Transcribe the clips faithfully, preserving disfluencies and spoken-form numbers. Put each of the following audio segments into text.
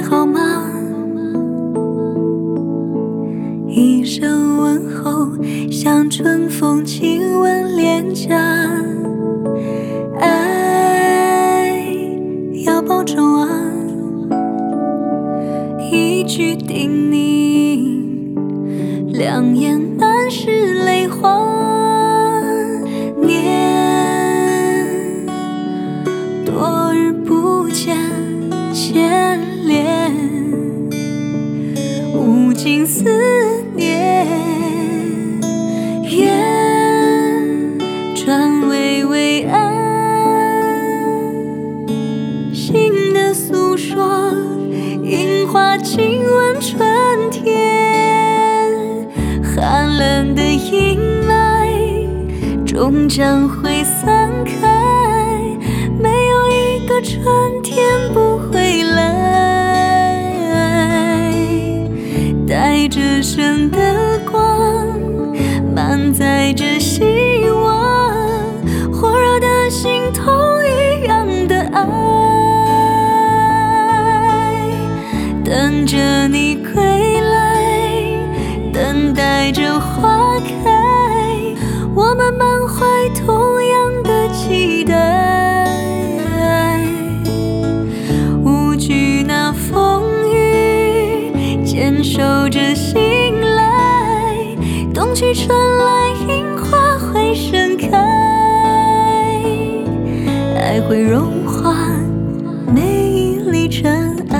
好吗？一声问候，像春风亲吻脸颊。爱要保重啊，一句叮咛，两眼满是泪花。念多日不见牵连，无尽思念，愿转危为安。心的诉说，樱花亲吻春天，寒冷的阴霾终将会散开，没有一个春天不回来。带着神的光，满载着希望，火热的心，同一样的爱，等着你归来，等待着花开，我们满怀同样的期待，无惧那风雨，坚守着信赖，冬去春来，樱花会盛开，爱会融化每一粒尘埃。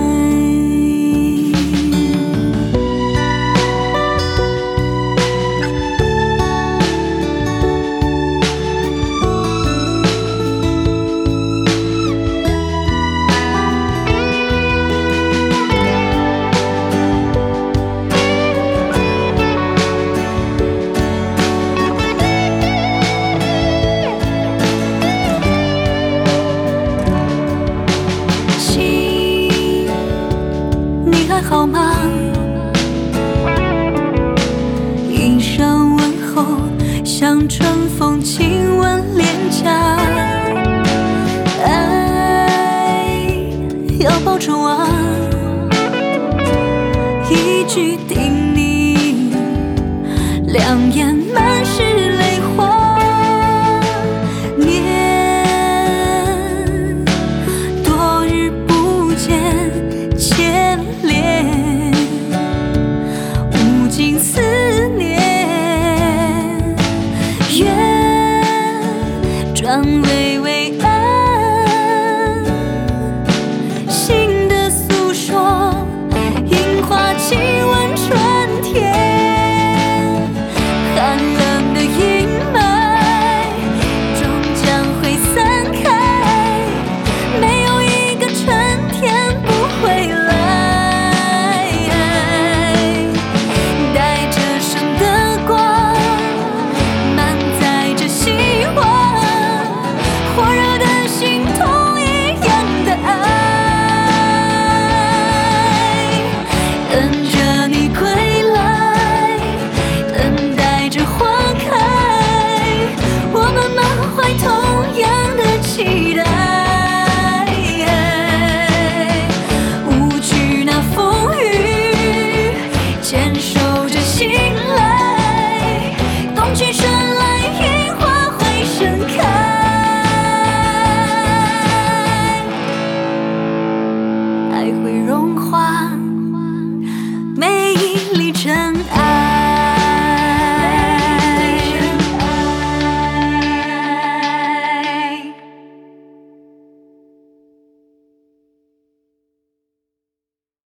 还好吗？一声问候，像春风亲吻脸颊。爱要保重啊，一句叮咛，两眼满是泪花。念多日不见牵连，无尽思念，愿转危为安。心的诉说，樱花亲吻春天，寒冷的阴霾终将会散开，没有一个春天不回来。带着神的光，满载着希望，火热的心，同一样的爱，等着你归来，等待着花开，我们满怀同样的期待，无惧那风雨，坚守着信赖，冬去春